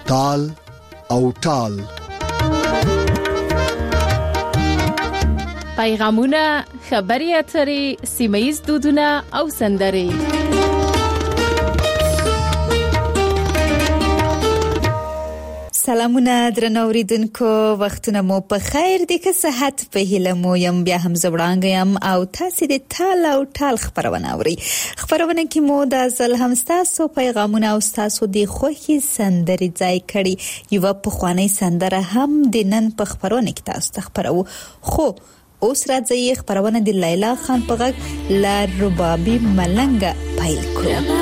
تال او ټال. پیغامونه، خبري اترې، سیمه‌ییز دودونه او سندرې. سلامونه درنو اوریدونکو، وختونه مو په خیر دي، که صحت په هیله مو یم. بیا هم زوړانګ یم او تاسو د تال او ټال خبرونه اورئ. خبرونه کې مو د ځل هم تاسو پیغامونه او تاسو د خوښي سندرې ځای کړي. یو په خواني سندره هم د نن په خبرونه کې تاسو ته خبرو. خو اوس راځي خبرونه د لیلا خان په غږ لا ربابي ملنګ پیل کړو.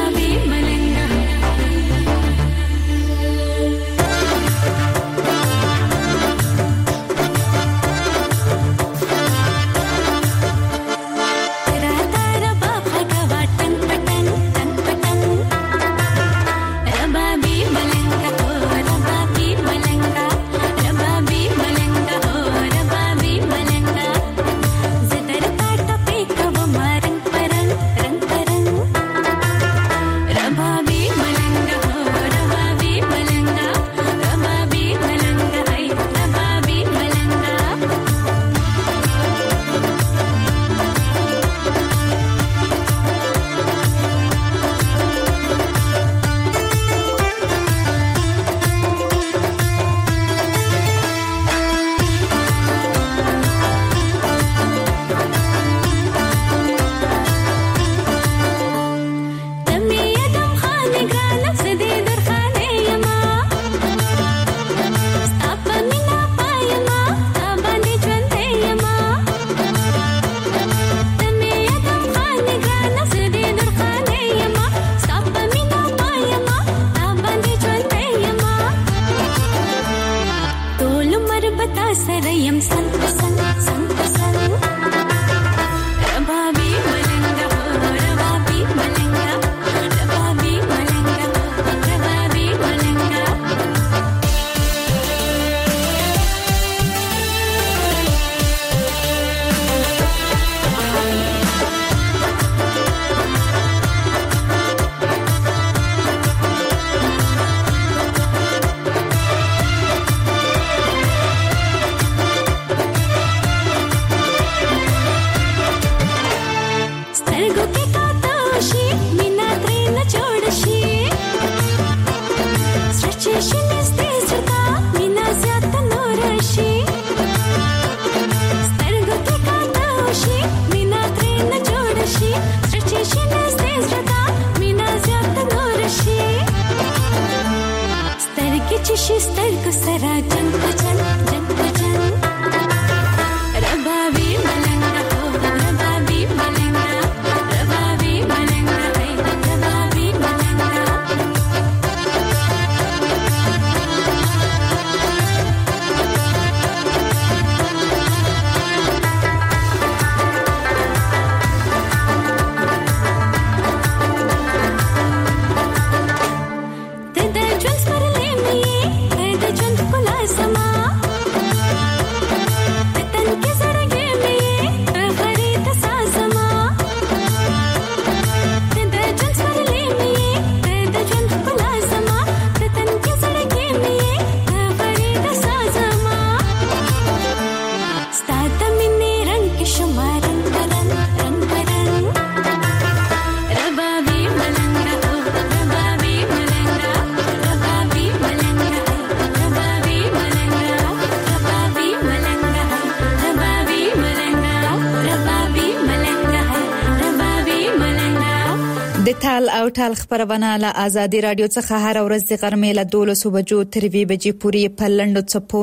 تال او ټال خبرونه له آزادي رادیو څخه هر ورځ د غرمې له 12 بجو تر 2 بجې پورې په لندو چپو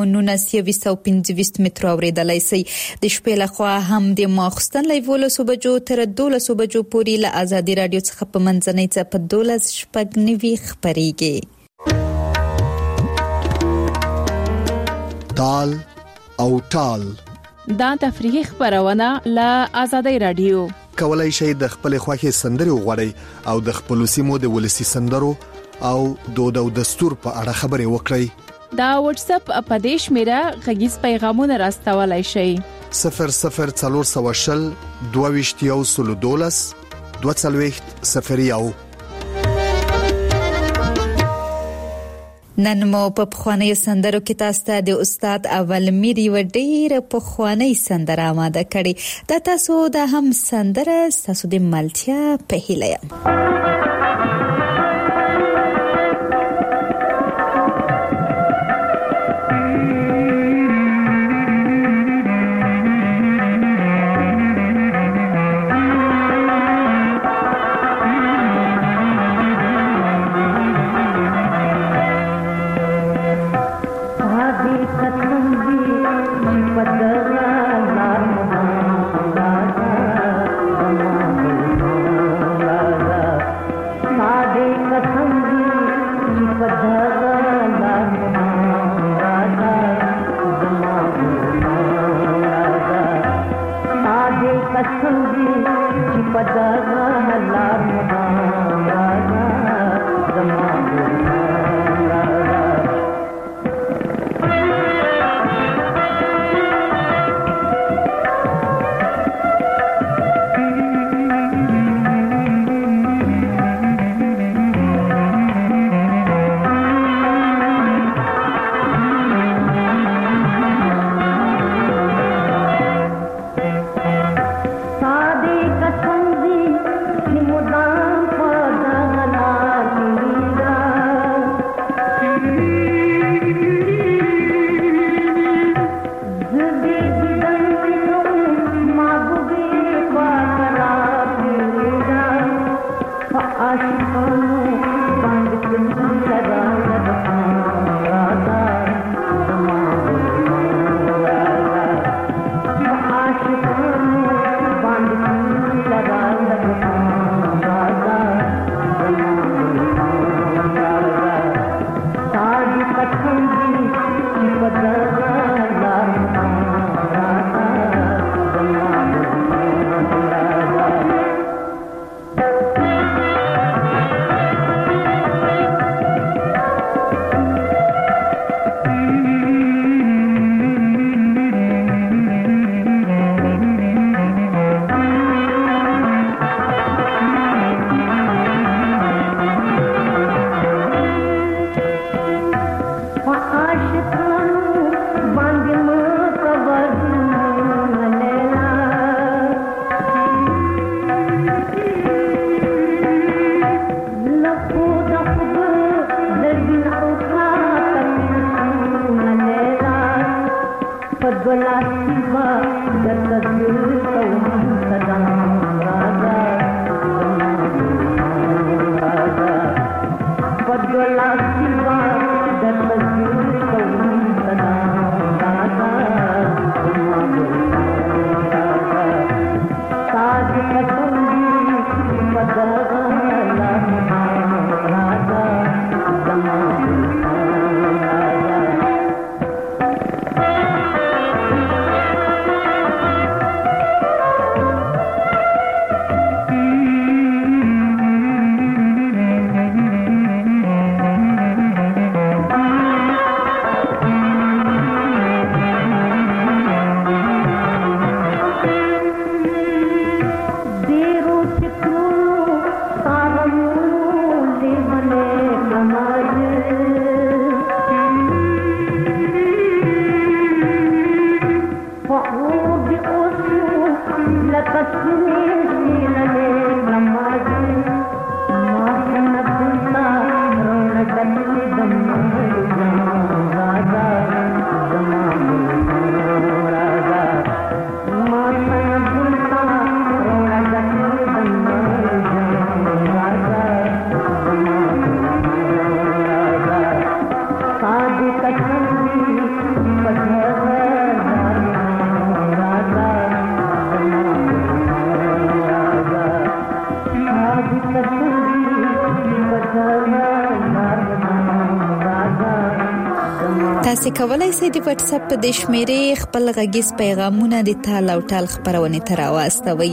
1925 متر اوریدلای شي. د شپې له خوا هم د ماخستن له 12 بجو تر 12 بجو پورې له آزادي رادیو څخه په منځنۍ چپ 12 شپږ خبريږي. تال او ټال دا تفریحي خبرونه له آزادي رادیو. کولای شئ د خپل خوښي سندري وغوړئ او د خپل سیمو د ولسی سندرو او دود او دستور په اړه خبري وکړئ. دا واتس اپ اپدیش میرا غږیز پیغامونه راستولای شئ. 0040 22 22 نن مو په پخوانیو سندرو کې تاسو ته د استاد اول میری و ډیره پخوانی سندره آماده کړي دا تاسو د هم سندره تاسو د ملتیا په هیله یم تاسو کولای شئ د واتس اپ په د شمیرې خپل غږیز پیغامونه د تال او ټال خبرونه تر واستوي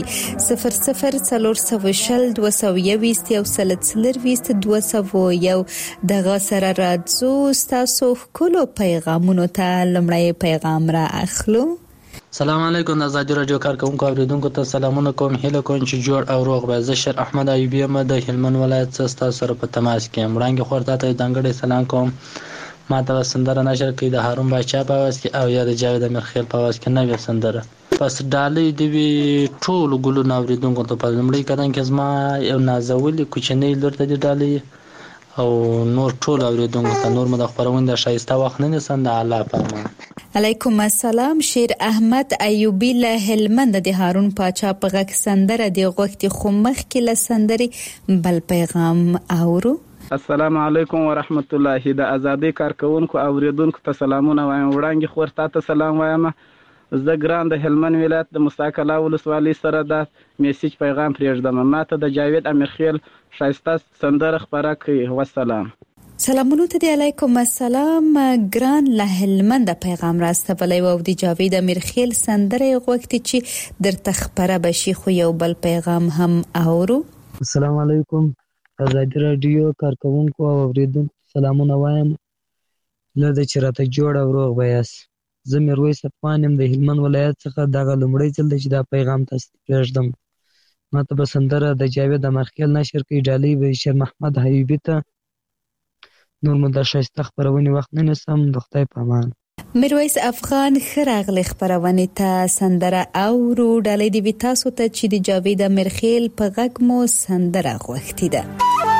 00402021 دغه سره راځو تاسو کولو پیغامونه ته لمړی پیغام را اخلو. سلام علیکم د ازادي رادیو کارکونکو اوریدونکو ته سلامونه کوم. هیله کوم چې جوړ او روغ به. زه شر احمد ایوبی یم د هلمند ولایت څخه تاسو سره په تماس کې یم. وړاندې خورته ته دنګړې سلام کوم. ما ته سندره نشر کړي د هارون باچا په आवाज کې او یا د جاوید امیرخیل په आवाज کې نوې سندره. پس ډالۍ د وی ټول ګلو ناوریدونکو ته په لمړی کدان کې زما یو نازولي کوچنی لور ته د ډالۍ او نور ټول اوریدونکو ته نور مد خبرونه د شایسته وخت نه سند الله پامان. علیکم السلام. شیر احمد ایوبی له هلمند د هارون پاچا په غک سندره د غوښتي خمخ کې له سندري بل پیغام اورو. السلام علیکم ورحمت الله. د ازادي کارکونکو اوریدونکو ته سلامونه وایم. وړاندې خورتا ته سلام وایم. زه ګران د هلمند ولایت د مستقله ولسوالۍ سره د میسج پیغام پرېږدم. ماته د جاوید امیرخیل شایسته سندره خبره کوي. والسلام. سلامونه ته علیکم السلام. ګران له هلمند پیغام راستبلې او د جاوید امیرخیل سندره غوښتي چې در تخبره بشي خو یو بل پیغام هم اورو. السلام علیکم. ازادي رادیو کارکونکو او اوریدونکو سلامونه وایم. لږ چې راته جوړ او روغ بیاس. زه میرویس افغان یم د هلمند ولایت څخه. دغه لومړی ځل دی چې دا پیغام تاسو ته پرېږدم. ماته به سندره د جاوید امیرخیل نشر کړي. ډالۍ به شیر محمد حبیبي ته. نور مو د ښایسته خپرونې وخت نه نیسم. د خدای په امان. میرویس افغان ښه راغلی خپرونې ته. سندره اورو. ډالۍ دې وي تاسو ته چې د جاوید امیرخیل په غږ مو سندره غوښتې ده.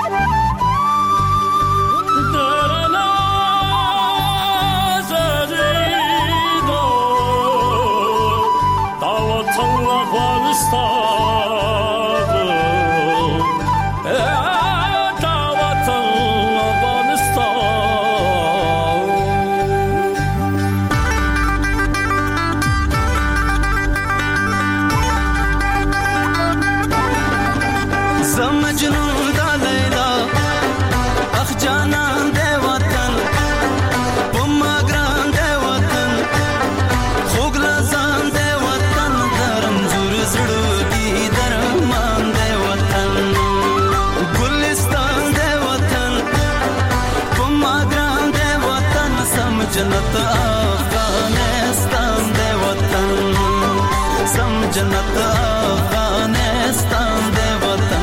جنت افغانستان دے وطن سم جنت افغانستان دے وطن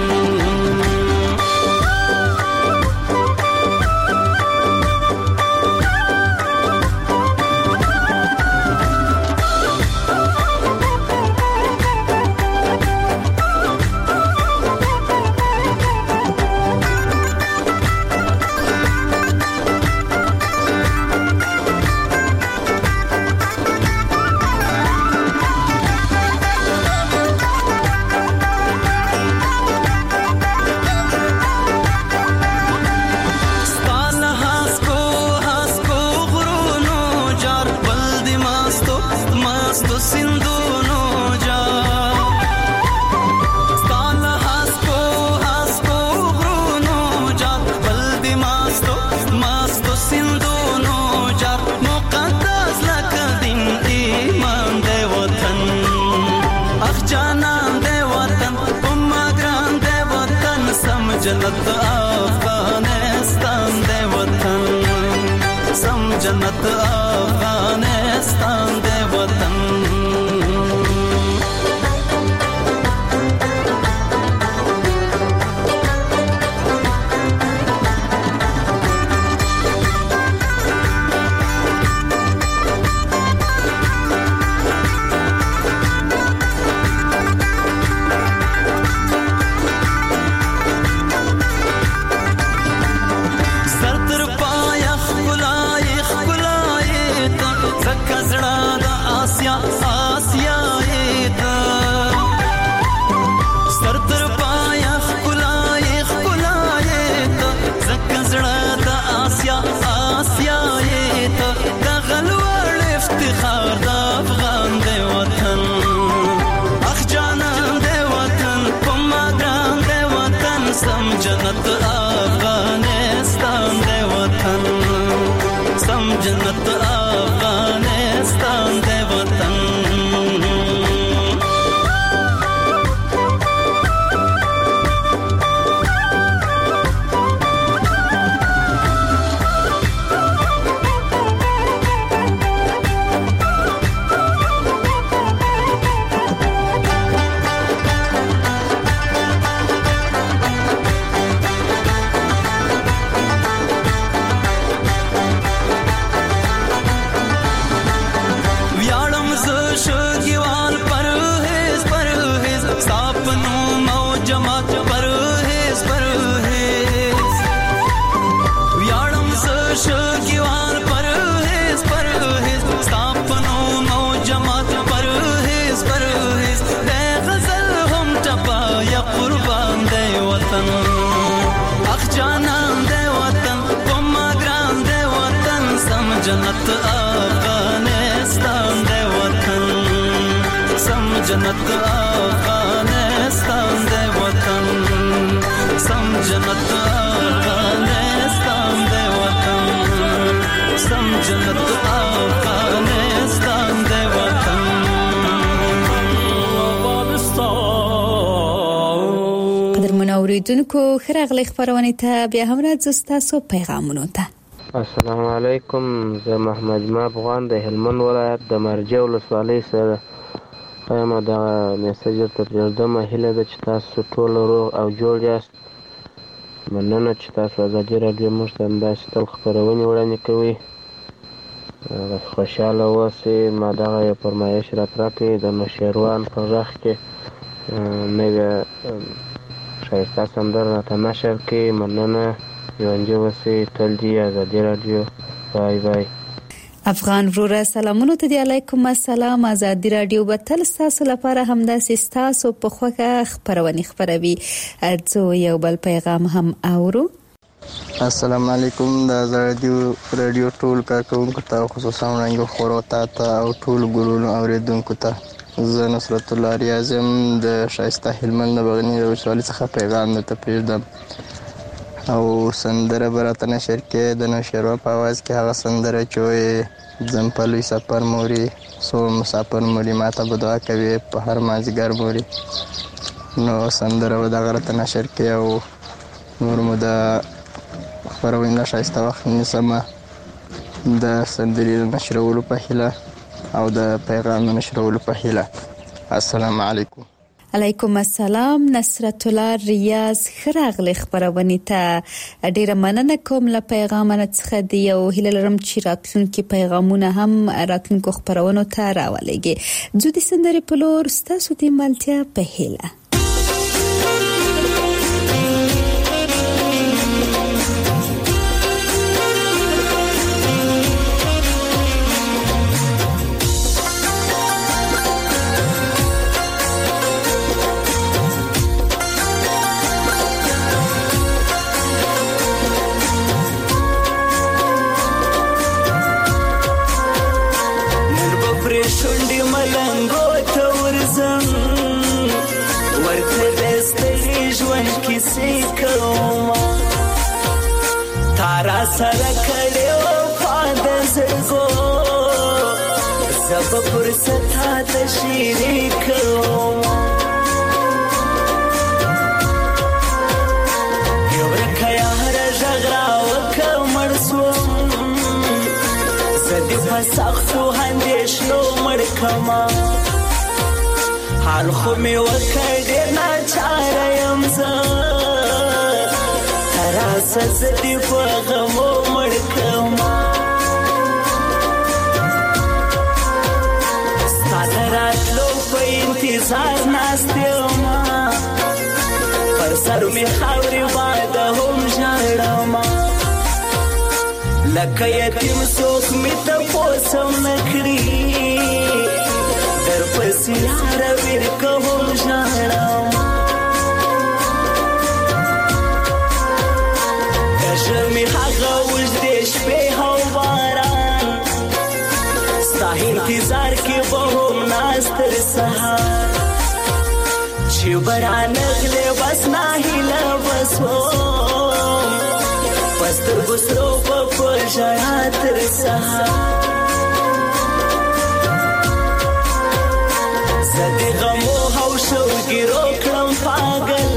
جنت افغانستان دے وطن سم جنت افغانستان دے وطن جنت افغانستان دے وطن سم جنت افغانستان دے وطن جنت افغانستان دی وطن سم جنت افغانستان دی وطن سم جنت افغانستان دی وطن سم جنت افغانستان دی وطن قدرمن اوریدونکو خراغلی خبرونه ته بیا هم راځو ستاسو پیغامونو ته. السلام علیکم، زه محمد ما افغان د هلمند ولایت د مرجع ولسوالۍ سره یم. دغه میسج ته پرېږدم، هیله ده چې تاسو ټول روغ او جوړ یاست. مننه چې تاسو ازادي راډیو موږ ته همداسې تل خپرونې وړاندې کوئ. خوشحاله اوسئ. ما دغه یو فرمایش راکړی د نوشیروان په غږ کې نوې ښایسته سندره راته نشر کړي. مننه، ژوندي اوسئ. تل دې ازادي راډیو. بای بای. افغان وروره سلامونو ته دی. علیکم السلام. ازادي راډیو به تل ستاسو لپاره همداسې ستاسو په خوښه خپرونې خپروي. ځو یو بل پیغام هم اورو. السلام علیکم، د راډیو ټول کارکونکو ته خصوصا وړاندې خورو ته او ټول ګورونو اوریدونکو ته زه نصرت الله ریاض یم د ښایسته هلمند د بغنی ولسوالۍ څخه پیغام درته پرېږدم او سندره به راته نشر کې د نوشیروان په اواز کې هغه سندره چې وایي ځم په لوی سفر موري څو مسافر موري ماته به دعا کوي په هر مازدیګر موري. نو سندره به دغه راته نشر کې او نور مو د خپرونې نه ښایسته وخت نیسمه د سندرې نشرولو په هیله او د پیغام نشرولو په هیله. السلام علیکم. علیکم السلام. نصرت الله ریاض خراغلی خبرونه ته ډیره مننه کوم له پیغامونو څخه دی او هیله لرم چې راتلونکي پیغامونه هم راتلونکو خبرونو ته راولېږي. ځو د سندرې په لور ستاسو د ملتیا په هیله. تارا سره کړي وفا د زړګو زب فرصت ته شریک یو رکیا هر ژغرا وکمر سو زدي فسختو هندېشلو مړکما حال خو می وکړې نه چاره يم زه سزدي په غمو مړکما ستاسو راتلو په انتظار ناستېما پر سر می خاورې باندې هم ژړما لکه یتیم څوک می ته پوسم نکړي در پسې لار ورکوم ژړما می هغه وځدې شپې هو باران ستا انتظار کې به هم ناستر سهار چې برانغلې بس نه هیله وسوم پستر ګسرو په ژړا تر سهار زدې غمو هو شو ګیرو کړم پاگل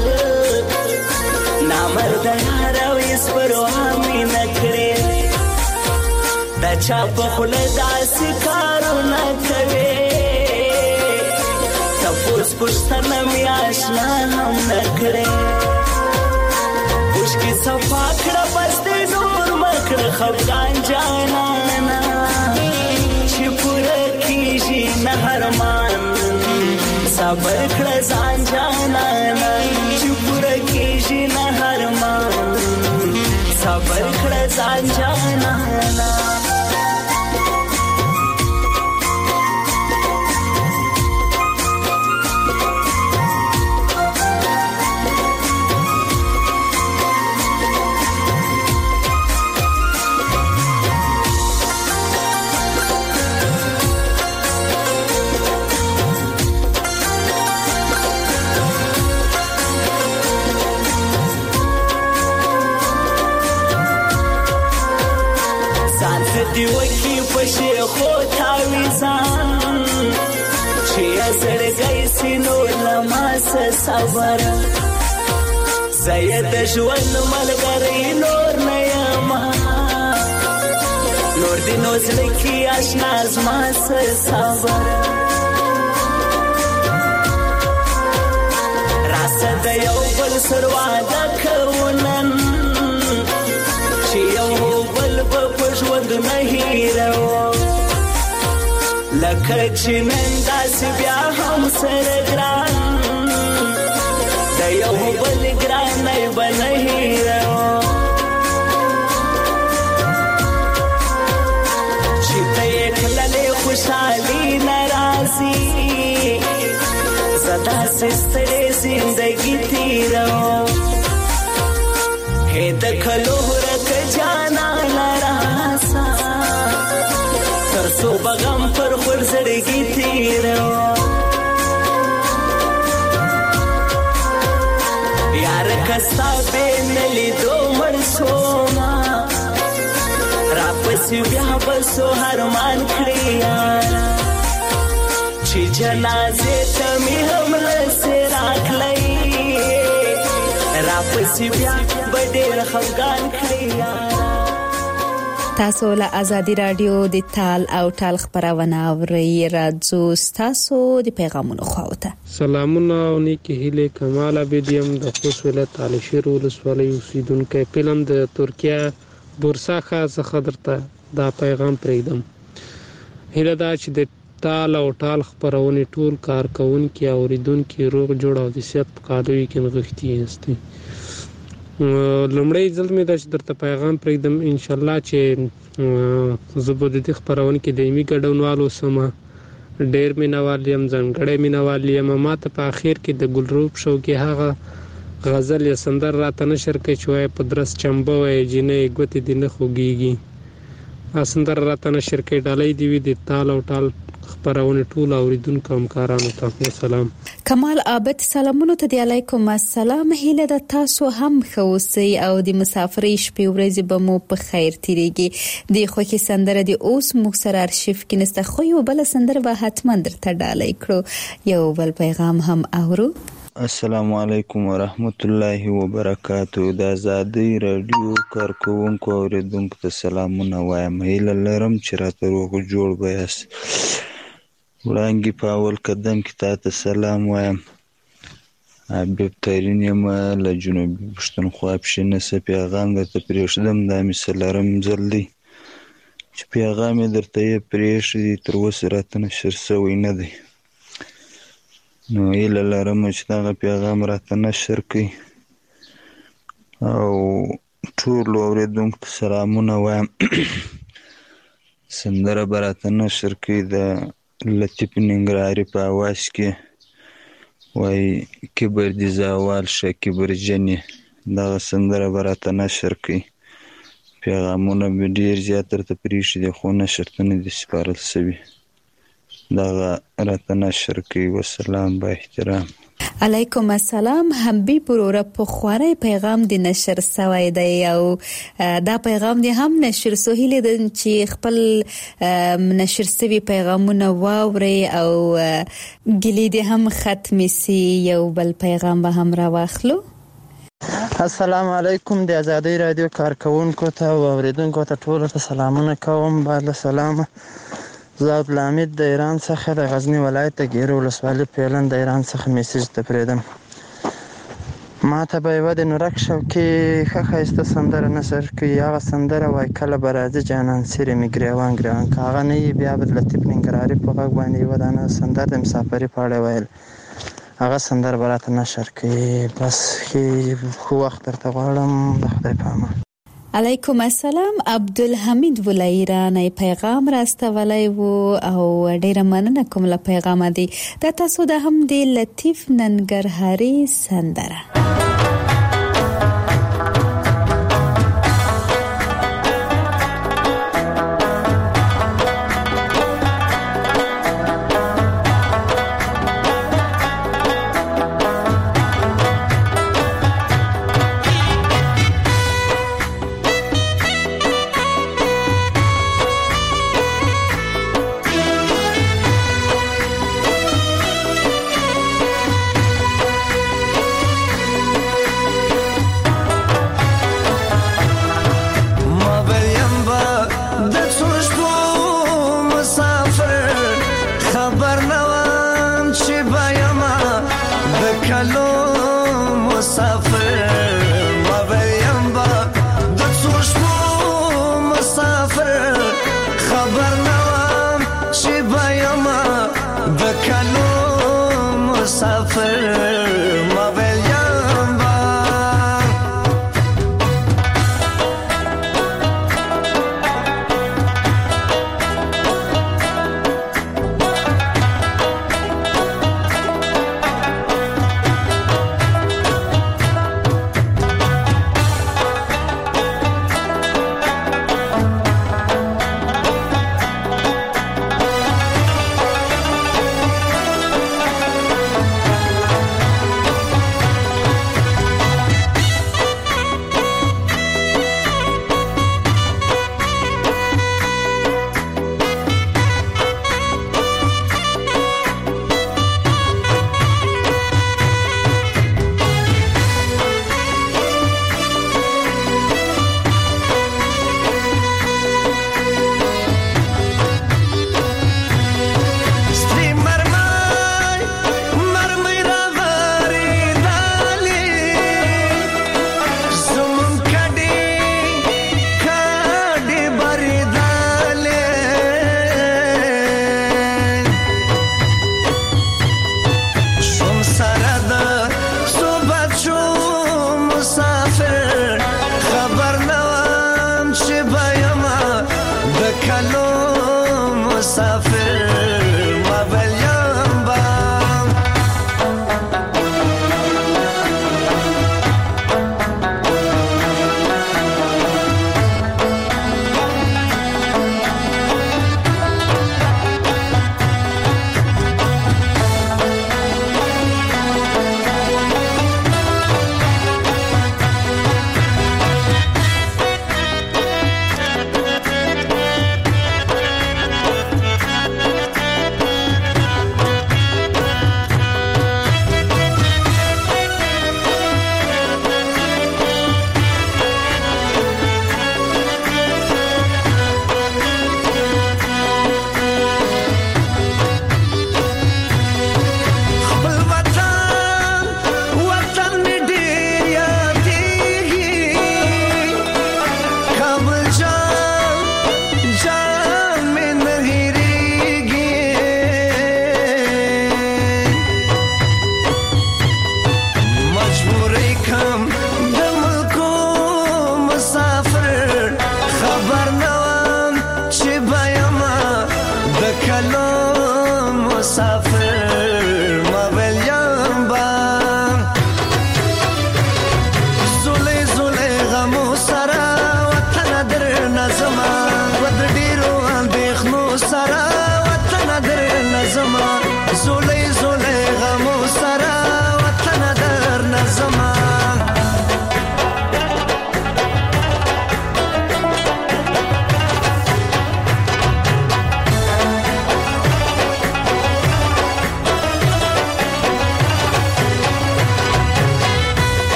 نامرد هرویس پرو همی نکری دا چا پخول داسی کارو نکوی تپوس پشتنمی آشنا هم نکری پشکی صفا کڑا بستی نور مکڑ خفگان جانانا چی پورا کیجی نهرمان صبر کڑا زان جانانا چی پورا کیجی نهرمان صبر کړه ځان جانانا دی وکی پشی خود تاویزان چی زړګی سینو لماس صبر زید ژوند ملګری نور نه یما نور دی نو زلکی آشنا زما صبر راسه د یو بل سر وعده کوونن چې یو بل په ژوند نه هیرو لکه چې نن داسې بیا هم سره ګران د یو بل ګرانۍ به نه هیرو چې ته یې تللې خوشحالي نه راځي زه داسې ستړې زندګي تېروم هې د کلو ورته جانانه راسه تر څو به غم پر خور زړګي تېروم یاره که ستا بې نه لیدو مړ شومه راپسې بیا به څو هرمان کړې یاره چې جنازې ته مې هم لسې راکلی راپسې بیا به ډېر خفګان کړې یاره. تاسو له ازادي رادیو د تال او ټال خبرونه اورئ. راځو تاسو د پیغامونو خواته. سلامونه او نیکی هیله کمال عبدیم د خوست ولایت علشیر ولسوالۍ اوسیدونکو. فلم د ترکیه بورسا څخه درته دا پیغام پرېږدم. هیله دا چې د تال او ټال خبرونه ټول کارکونکو او اوریدونکو روغ جوړ او د صحت په کالوي کې نغښتي یاستئ. لومړی ځل مې دا چې درته پیغام پرېږدم ان شاء الله چې زه به د دې خپرونه کې دایمي ګډونوال اوسم. ډېر مینوال یم، ځانګړی مینوال یم. ما ته په اخر کې د ګلروب شو کې هغه غزل یا سندر راته نشر کړي چې وایي په درس چمبه وایي جینۍ ګوتې دې نه خوږېږي. سندر راته نشر کړي. ډالۍ دې وي د تال او ټال خبرونه ټول اوریدونکو همکارانو ته. سلام. کمال عابد سلامونو ته دی. علیکم السلام. هیله د تاسو هم خوسي او د مسافرۍ شپې ورځې به مو په خیر تیریږي. د خوخي سندره د اوس مکسر ارشیف کې نسته خو یو بل سندره به حتما درته ډالۍ کړو. یو بل پیغام هم اورو. السلام علیکم ورحمت الله وبرکاتہ. د آزادۍ رادیو کارکونکو اوریدونکو ته سلامونه وایم. هیله لرم چې راته روغ جوړ به یاست. وړانګې په اول قدم کې تاته سلام وایم. حبیب ترین یم له جنوبي پښتونخوا پښینسه. پیغام درته پرېږدم. دا مې څلورم ځل دی چې پیغام یې درته یې پرېښی، تر اوسه راته نشر شوی نه دی. نو هیله لرم چې دغه پیغام راته نشر کړي او ټولو اورېدونکو ته سلامونه وایم. سندره به راته نشر کړي د لطیف ننګرهاري په اواز کې وایي کبر دې زوال شه کبرجنې. دغه سندره به راته نشر کړي. پیغامونه مې ډېر زیات درته پرېښي دي خو نشر ته نه دي سپارل شوي. دغه راته نشر کړي. وسلام با احترام. علیکم السلام. حبیب وروره په خواره پیغام دی نشر سوی دی او دا پیغام دی هم نشر سوهیل دی چې خپل نشر سوی پیغامونه واوري او ګلی دی هم ختم سي. یو بل پیغام به هم را واخلو. السلام علیکم. د آزادۍ رادیو کارکونکو ته او اوریدونکو ته ټول ته سلامونه کوم. بعد سلام. زه عبدالحمید د ایران څخه د غزنی ولایت د ګیرو ولسوالۍ پیلن د ایران څخه میسج ته پرېږدم. ما ته به یوه د نورک شوکي ښه ښایسته سندره نشر کړي. هغه سندره وایي کله به راځي جانان څیرې مې ګریوان ګریوان. که هغه نه وي بیا به د لطیف ننګرهاري په غږ باندې یوه دانه سندره د مسافرۍ په اړه ویل. هغه سندره به راته نشر کړي. بس ښه وخت درته غواړم. د خدای په امان. علیکم السلام. عبدالحمید ولایرانی پیغام راستولی وو او ډیره مننه کوم له پیغام دی. دا تاسو د هم د لطیف ننګرهاري سندره. مسافر ما ویلیم با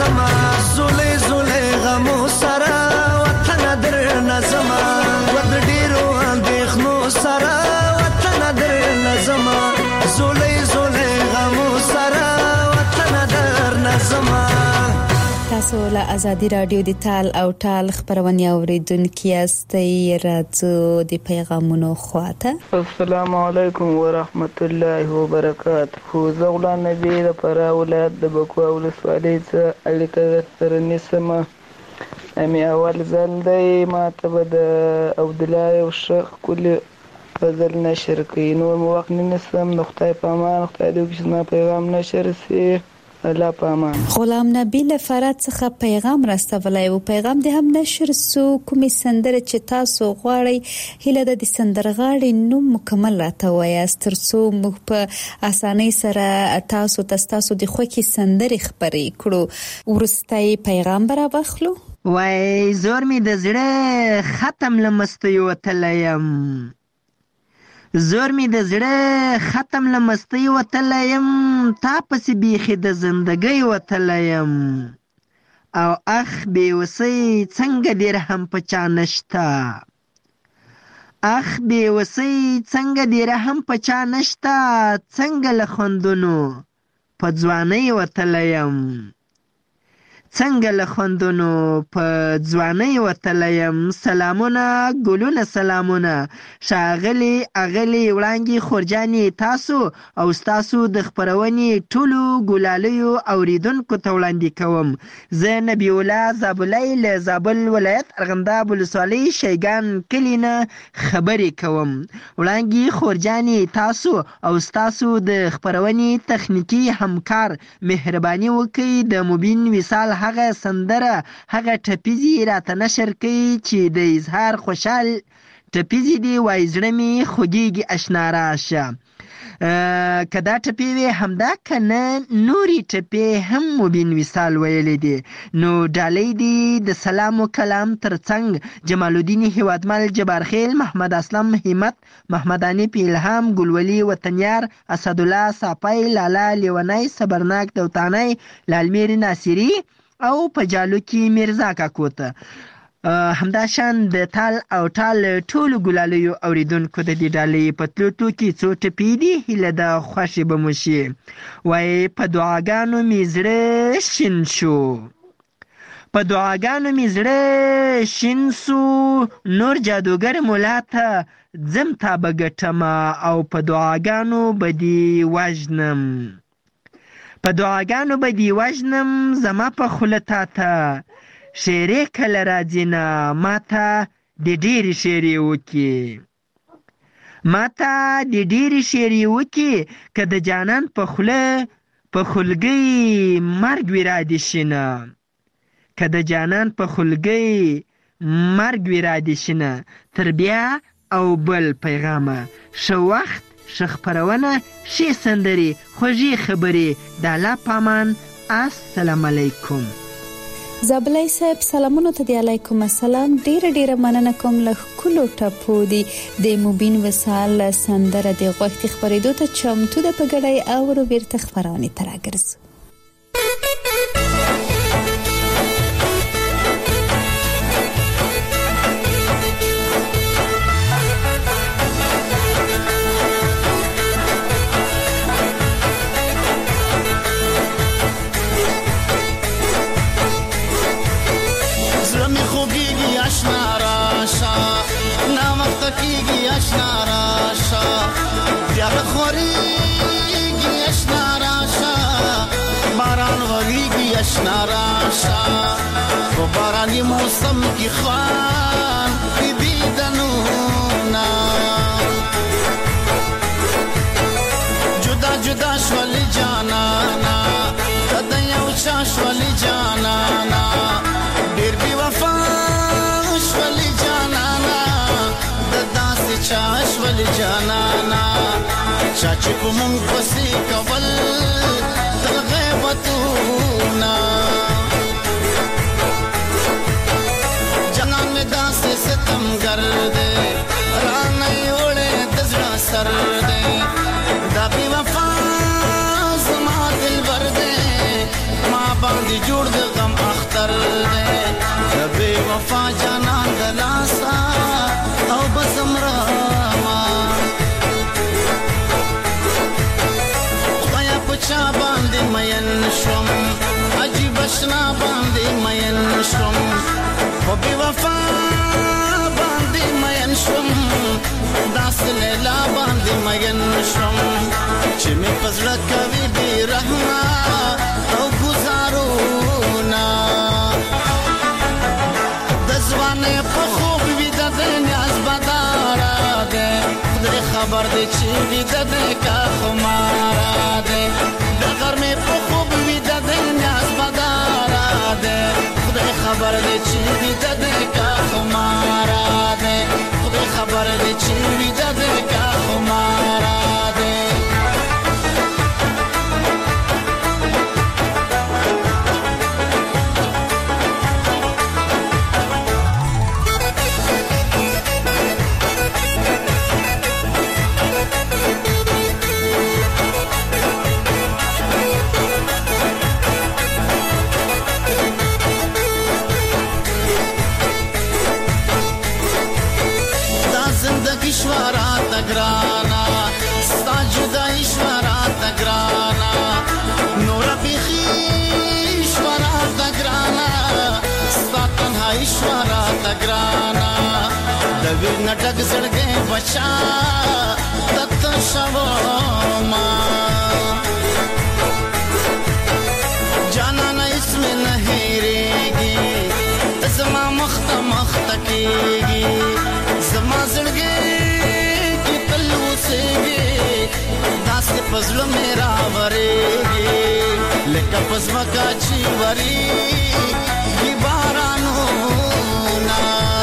زما زولې زولې غمو سره وطن در نظما ود ډیرو اندېښنو سره وطن در نظما زولې زولې غمو سره وطن در نظما. تاسو له ازادي رادیو د تال او ټال خبرونه اوریدونکو یاستئ. راځو د پیغامونو خواته. السلام علیکم ورحمت الله وبرکاته. زه غلام نبی د فراه ولایت د بکوا ولسوالۍ څخه اړیکه سره نیسم. مې اول ځل دی ماته به د عبدالله یو ښه ښکلي غزل نشر کوي. نور مو وخت نه نیسم. د خدای په امان. خدای دې وکړي چې زما پیغام نشر سي. الله په امان. غلام نبی له فرات څخه پیغام راستولی و. پیغام دې هم نشر سو. کومې سندره چې تاسو غواړئ هیله ده د سندرغاړي نوم مکمل راته وایاست ترڅو موږ په اسانۍ سره تاسو د خوښې سندرې خبرې کړو. وروستی پیغام به راواخلو. وای زور مې د زړه ختم له مستیو وتلی یم. زور می د زړه ختم له مستۍ وتلی یم. تا پسې بیخي د زندګۍ وتلی یم. او اخ بېوسۍ څنګه دې رحم په چا نشته. اخ بېوسۍ څنګه دې رحم په چا نشته. څنګه له خوندونو په ځوانۍ وتلی یم. څنګه له خوندونو په ځوانۍ وتلی یم. سلامونه ګلونه سلامونه ښاغلي اغلي وړانګې خورجانې تاسو او ستاسو د خپرونې ټولو ګلالیو اوریدونکو ته وړاندې کوم. زه نبی الله زابلی له زابل ولایت ارغنداب ولسوالۍ شیګان کلي نه خبرې کوم. وړانګې خورجانې تاسو او ستاسو د خپرونې تخنیکي همکار مهرباني وکړئ د مبین وصال هغه سندره هغه ټپیزي راته نشر کوي چې د اظهار خوشحال ټپیزي دی. وای زړه مې خوږیږي اشنا راشه. که دا ټپې وې همدا که نه نورې ټپې هم مبین وصال ویلی دي. نو ډالۍ دي د سلام و کلام ترڅنګ جمال الدین هیوادمل جبارخیل محمد اسلم همت محمد انیف الهام ګلولي وطنیار اسدالله صافی لالا لیونی صبرناک دوتانی لالمیر ناصری او په جالو کې میرزا کاکو ته همدا شان د تال او ټال ټولو ګلالیو اوریدونکو د دې ډالۍ په تلو ټوکې څو ټپې دي هیله ده خوښې به مو شي. وایي په دعاګانو مې زړه شین شو. په دعاګانو مې زړه شین سو. نور جادوګر مولا ته ځم تا به ګټمه او په دعاګانو به دې وژنم. په دعاګانو به دې وژنم زما په خوله تا ته شیرې کله راځي نه ما ته د ډېرې شیرې وکړي. ما ته د ډېرې شیرې وکړي که د جانان په خوله په خولګۍ مرګ وي را دې شي نه. که د جانان په خولګۍ مرګ وي را دې شي نه. تر بیا او بل پیغامه ښه وخت ښه خپرونه ښې سندرې خوږې خبرې د الله په امان. السلام علیکم. زابلی صاحب سلامونو ته دی. علیکم السلام. ډیره مننه کوم له ښکلو ټپو دی د مبین وصال سندره د غوښتي خبرېدو ته چمتو ده. په ګډه اورو بیرته خپرونې ته راګرځو. کیږي اشنا راشه بیا خوريږي اشنا راشه باران وریږي اشنا راشه په باراني موسم کې خوان دې دنونا جدا جدا شولې جانانا کده یو چا شولې جانانا ډېر بي وفا شولې جانانا چاش ول جانانا چاچ کو مون پسې کول تر غیبتونا جنان میں داس ستم گردے رانه وړې دزړه سر دې دا بي وفا زما دل ور دې ما باندې جوړ د سمندر دی د بې وفا جانان د لاسه او بس مرما خدایه په چا باندې مین شوم عجیب اشنا باندې مین شوم په بې وفا باندې مین شوم داسې لیلا باندې مین شوم چې مې په زړه کوي بې رحمه او ګزارونه د ځوانۍ په خوب ویده دی نیاز بداره دی خدای خبر دی چې ویده دی که خماره دی د غرمې په خوب ویده دی نیاز بداره دی خدای خبر دی چې ویده دی که خماره دی خدای خبر دی چې ویده دی که خماره دی ईश्वरा तगराना सा जुदा ईश्वरा तगराना नोरा बिखी ईश्वरा तगराना सा तन्हा ईश्वरा तगराना दबीर नटक जड़गे बचा तत शवमा जाना न इसमें नहीं रहेगी तज़मा मख्ता मख्ता कीगी ज़मा जड़गे दास्ते पज़लो मेरा वरेगी लेका पज़मा काची वरी ये बारानो ना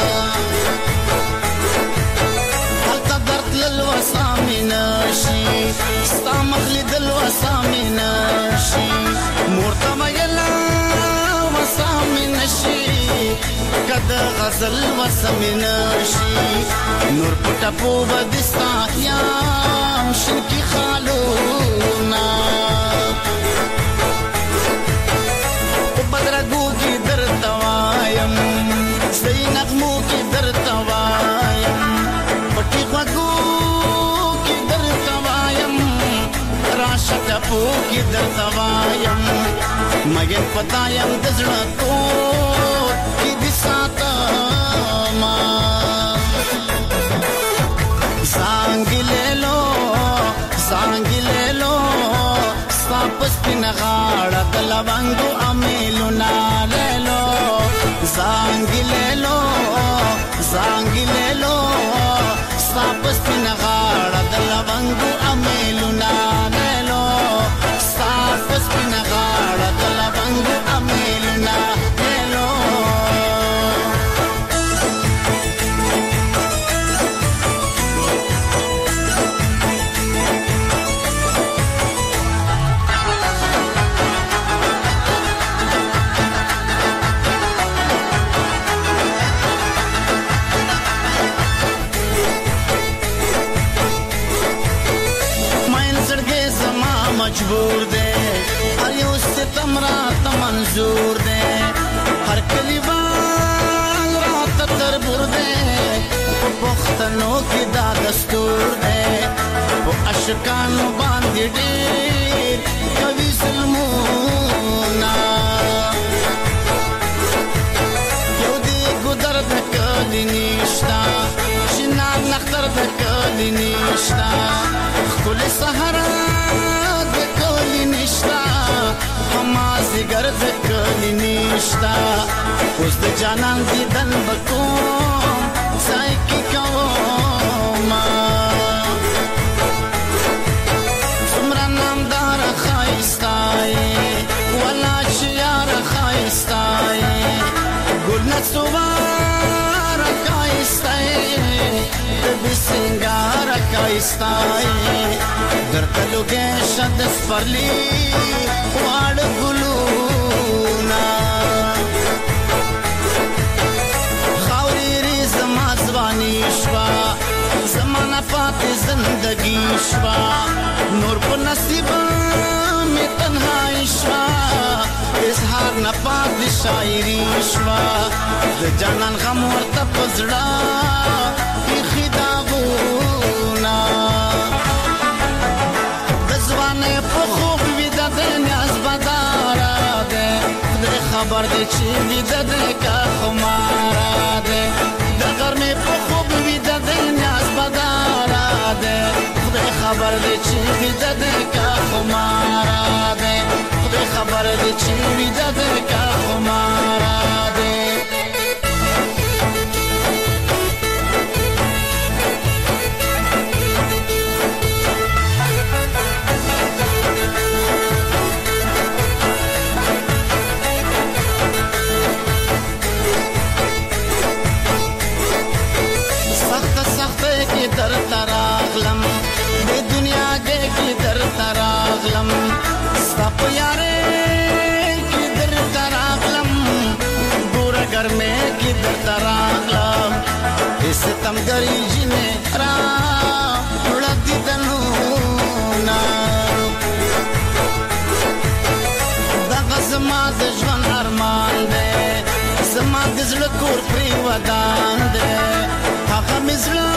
हल्का दर्द ललवा सामिनशी स्ता मखली दलवा सामिनशी मूर्ता मयला वसामिनशी कद गज़ल वसामिनशी नूर पुटा पूवा दिस्ता याम शिनकी खालूना बदरगू की दर तवायम सही नगमू की दर तवायम पटी ख्वागू की दर तवायम राशा टपू की दर तवायम मगन पतायम दजड़ा तो की दिसाता मा सांगिलेलो सापस पिना गाड़ा दलवंगो अमेलो ना लेलो सांगिलेलो सापस पिना गाड़ा दलवंगो अमेलो ना लेलो सापस पिना गाड़ा दलवंगो अमेलो ना लेलो मजबूर दे हर उससे तमरा तमंजूर दे हर कलीवाल रात तरबूर दे पुख्तनों की दा दस्तूर दे वो अशकानों बांधी डेर कभी सलमूना यहूदी गुदर धकली निश्ता शिनार नख्तर धकली निश्ता खुल सहरा همازگر ذکلی نیشتا اوز د جانان دیدن بکوم سایکی کوما سمرا نامدار خایستای ولا چیار خایستای گل نسوار خایستای بی سنگار خایستای در تلوگه شد سپرلی وار گلونا خاوری ریز مازوانی شوا زمانہ پاتی زندگی شوا نور پر نصیبا میں تنہائی شوا اظہار نه پات شاعري شوا د جانان غم ورته پزړه بيخي داغونا د ځوانه په خوب وي د نیاز بدارا ده خدای خبر دې چې وي د کا خمارا ده د غرمه په خوب وي د نیاز بدارا ده خدای خبر دې چې وي د کا خمارا ده خدای خبر دې چې وي د کا خمارا ده در تراغلم د دنیا کې در تراغلم سپ یاره کې در تراغلم ګور ګرمه کې در تراغلم ستم ګری جنې را ولدي دنو نا دغه زما د ژوند ارمان ده زما د زړه کور پری ودان ده هغه مزړه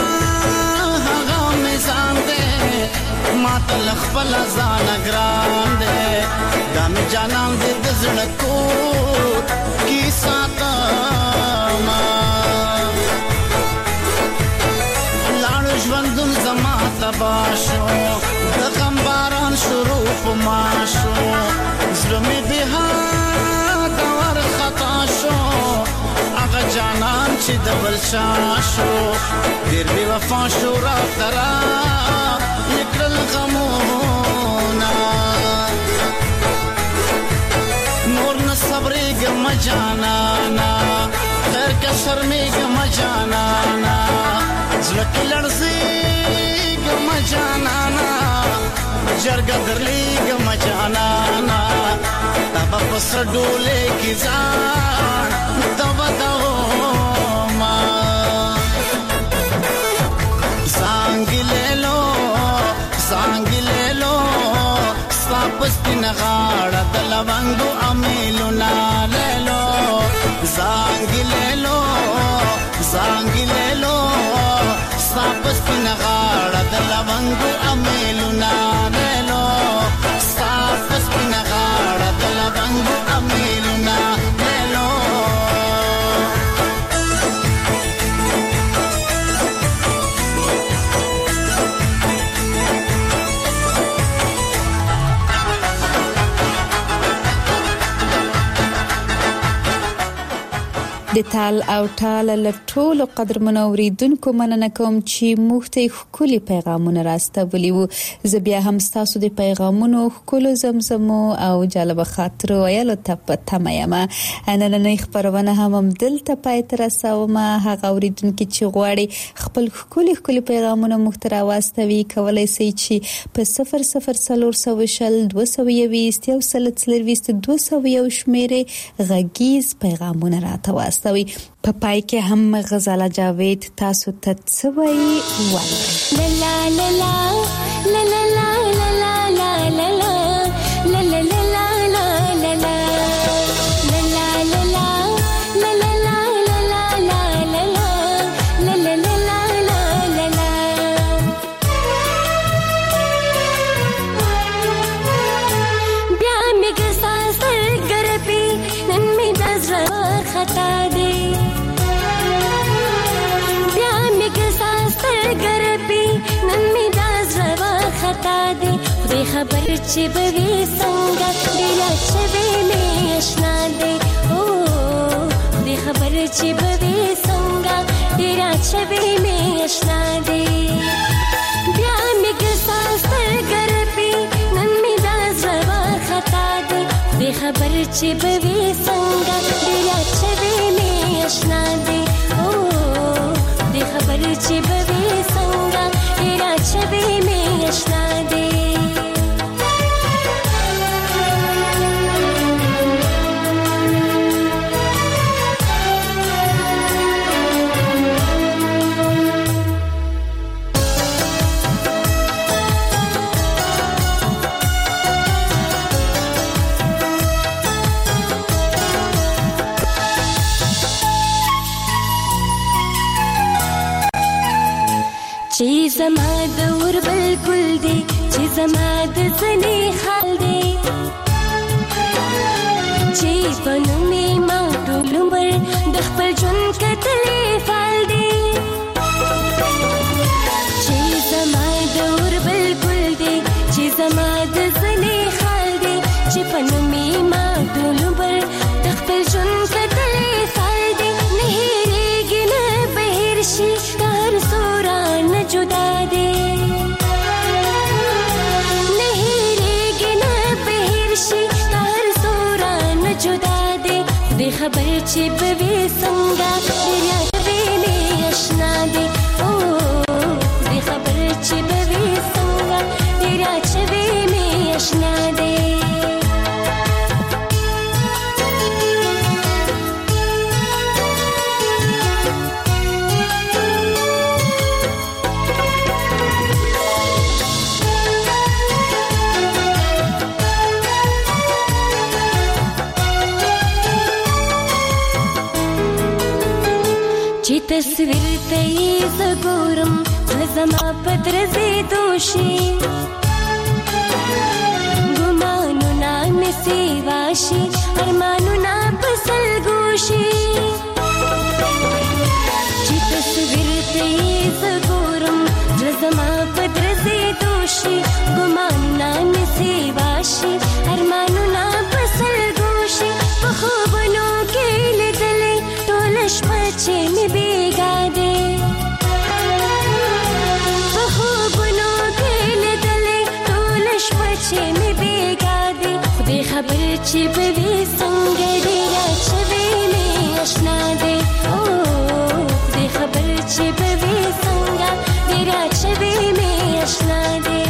ماته لخپل ځان ګران دې دا مې جانان دې د زړه کو کی ساته ما لاړ ژوندون زما تباشو د غم باران شروع په ماشو زړه مې به دا ور خطا شو هغه جانان چې د بل شاشو ډېر بې وفا شو را ترا نکړل غمونا نور نه صبرېږم جانانا خیر که شرمېږم جانانا زړه کې لړزېږم جانانا جرګه درلېږم جانانا تا به په سره ډولې کې ځان ته ودوما سانګلېلو سپاپستی نغاړه د لونګو امیلو نالېلو زانګلېلو سپاپستی نغاړه د لونګو امیلو نالېلو سپاپستی نغاړه د لونګو امیلو نالېلو د تال او ټال له ټولو قدرمنو اوریدونکو مننه کوم چې موږ ته خولي پیغامونه راستولي وو زه بیا هم تاسو د پیغامونو خولو زمزمو او جالب خاطر ویلو ته پته یم نن خبرونه هم دلته پای تر رسوم هغه اوریدونکو چې غواړي خپل خولي پیغامونه موږ ته راوستوي کولای شي چې په 00402020 شمیره غږیز پیغامونه راته په پای کې هم غزاله جاوید تاسو ته څه وایي لا لا لا لا لا لا لا لا لا لا لا لا لا لا خبر چې بوي څنګه ډېر چې مې آشنا دی او دې خبر چې بوي څنګه ډېر چې مې آشنا دی بیا مې ګساس تر پی نن مې دا زوا خطا دی دې خبر چې بوي څنګه ډېر چې مې آشنا دی او دې خبر چې بوي څنګه ډېر چې مې آشنا دی چې زما د ور بالکل دی چې زما د زنې حال دی چې په نومې ما ټول عمر د خپل ژوند کتلې فال دی چې زما د ور بالکل دی چې زما د زنې حال دی چې په نومې ما ټول عمر د خپل ژوند کتلې فال دی نه هېرېږي نه به هېر شي هر سورا نه جدا دی نه هېرېږي نه به هېر شي هر سورا نه جدا دی خدای خبر چې به وي څنګه ډېر یاد به مې اشنا دی خدای خبر چې به وي څنګه ډېر یاد به مې اشنا دی تصویر ته یې زه ګورم زړه زما په درزېدو شي ګمانونه مې سیوا شي ارمانونه په سلګو شي چې تصویر ته یې زه ګورم زړه زما په درزېدو شي ګمانونه مې سیوا شي ارمانونه په سلګو شي په خوبونو کې لیدلې ټوله شپه چې مې بېګا دی په خوبونو کې لیدلې ټوله شپه چې مې بېګا دی خدای خبر چې به وي څنګه ډېره چوي مې اشنا دی خدای خبر چې به وي څنګه ډېره چوي مې اشنا دی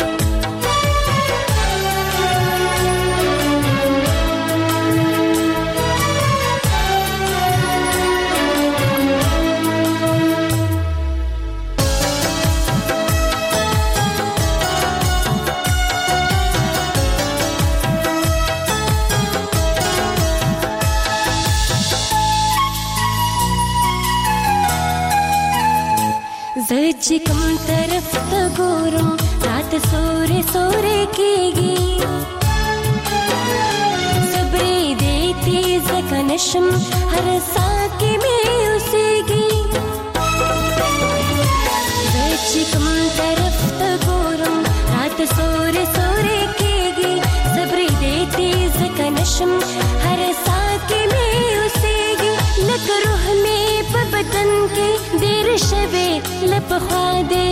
زه چې کوم طرف ته ګورم رات سورې سورې کېږي صبرې دې تیز ځکه نشم هر ساه کې مې اوسېږي زه چې کوم طرف ته ګورم رات سورې سورې کېږي صبرې دې تیز ځکه نشم هر ساه کې مې اوسېږي لکه روح مې په بدن کې ډېر شوې لپخوا دی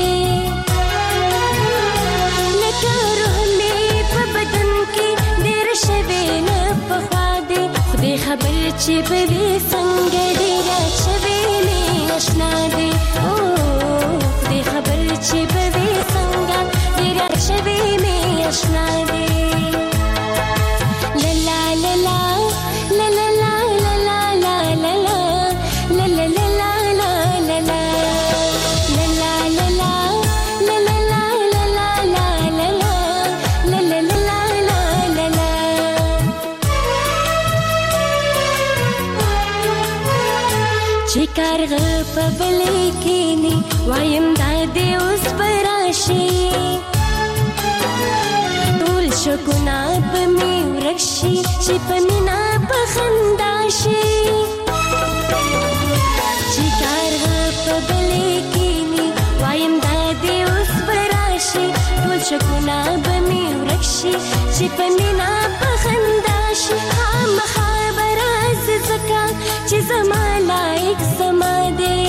لکه روح مې په بدن کې ډېر شوې لپخوا دی خدای خبر چې به وي څنګه ډېره چوي مې اشنا دی خدای خبر چې به وي څنګه ډېره چوي مې اشنا دی لا لا لا لا لا لا لا لا لا لا لا لا کارغه په بلې کېني وایم دا دې اوس به راشي ټول شکونه به مې ورک شي چې په مینه په خندا شي چې کارغه په بلې کېني وایم دا دې اوس به راشي ټول شکونه به مې ورک شي چې په مینه په خندا شي خامخا به راځي ځکه چې زما لایق زما دی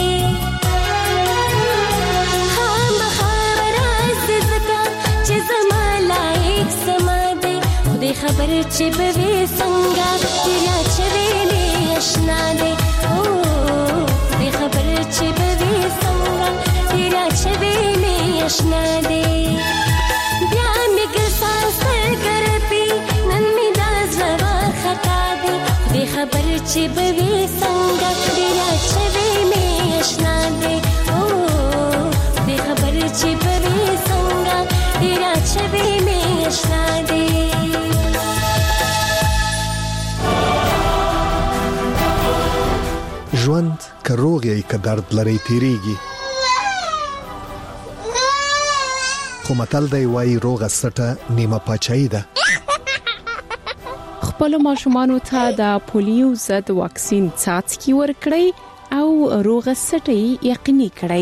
خامخا به راځي ځکه چې زما لایق زما دی خدای خبر چې به وي څنګه ډېره چوي مې اشنا دی خدای خبر چې به وي څنګه ډېره چوي مې اشنا دی بیا مې ګرځا سرګرپي نن مې دا زړه خطا دی خدای خبر چې به وي څنګه ډېره چوي مې اشنا دی خدای خبر چې به وي څنګه ډېره چوي مې اشنا دی ژوند که روغ یې که درد لري تیریږي خو متل دی وایي روغه سټه نیمه پاچاهي ده. خپل ماشومانو ته د پولیو ضد واکسین څاڅکي ورکړئ او روغه سټه یقیني کړئ.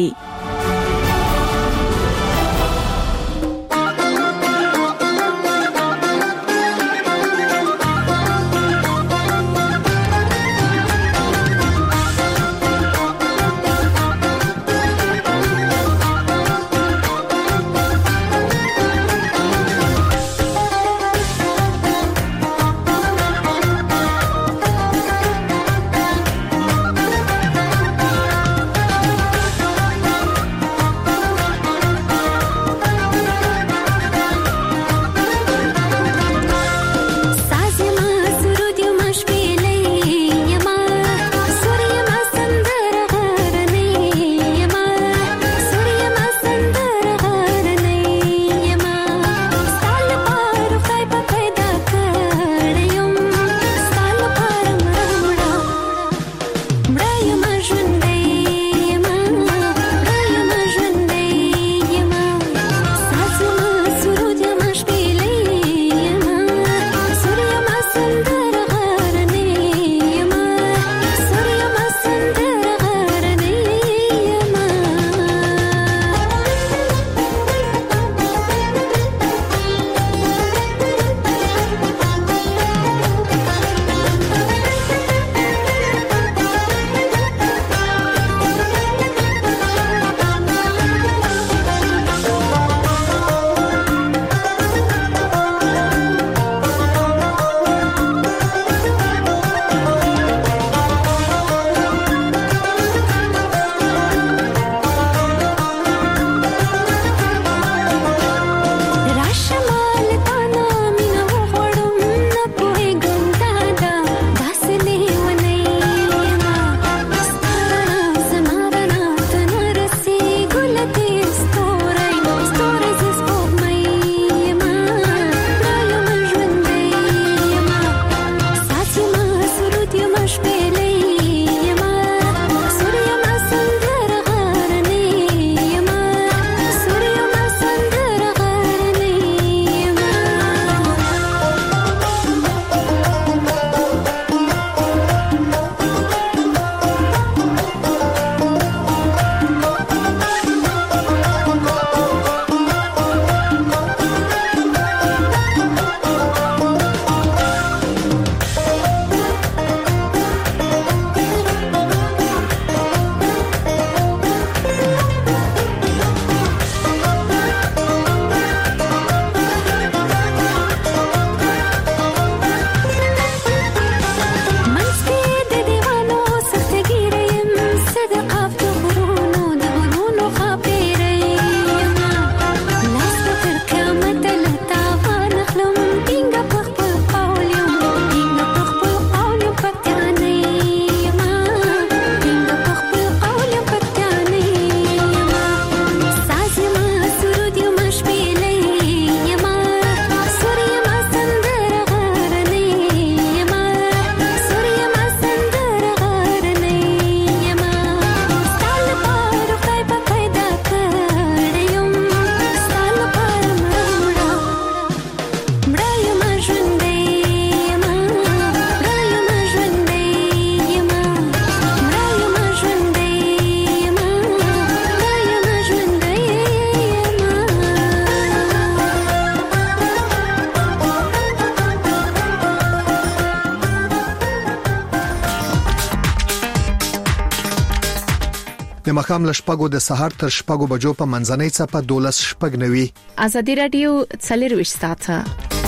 د مخام لشپګو د سحر تر شپګو بجو په منځنۍ صفه 12 شپګ نوي. ازادي رادیو 24 ساعته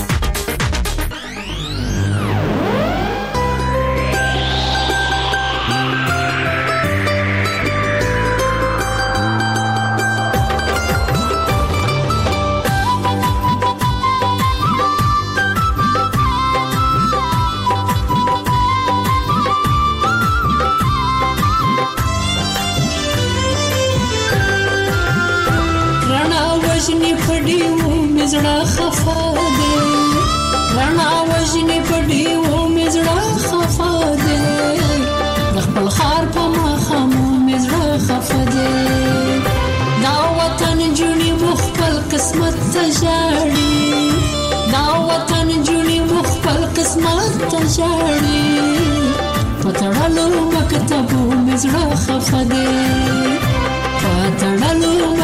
وجنی پډیو مزړه خفا دے رڼا وجنی پډیو مزړه خفا دے خپل خار په مخامو مزړه خفا دے دا وطن جونی مخبل قسمت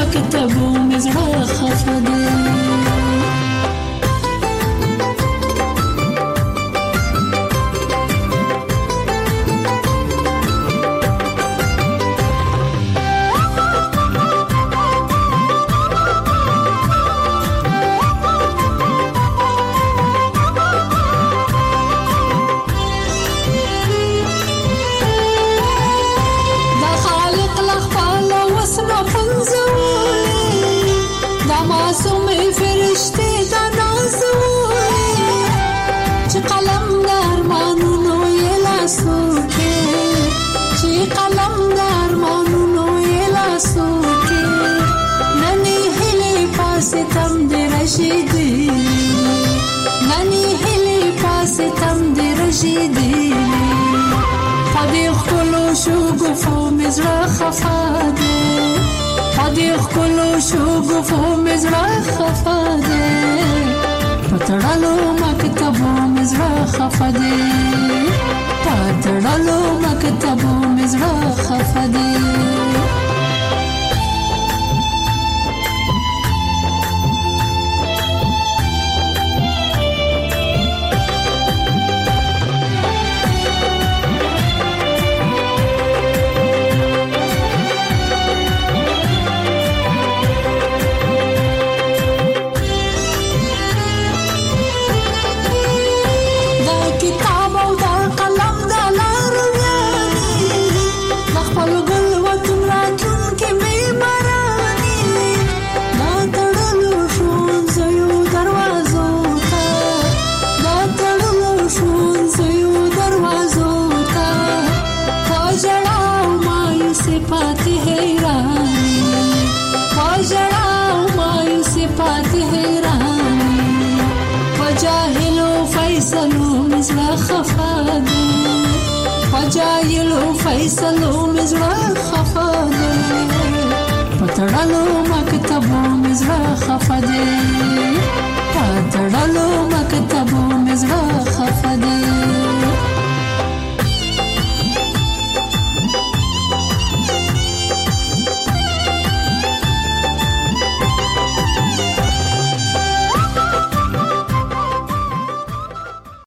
مکتبو مې زړه خفه دی پتړلو مکتبو مې زړه خفه دی پتړلو مکتبو مې زړه خفه دی فیصلو مې زړه خفه دی پتړلو مکتبو مې زړه خفه دی پتړلو مکتبو مې زړه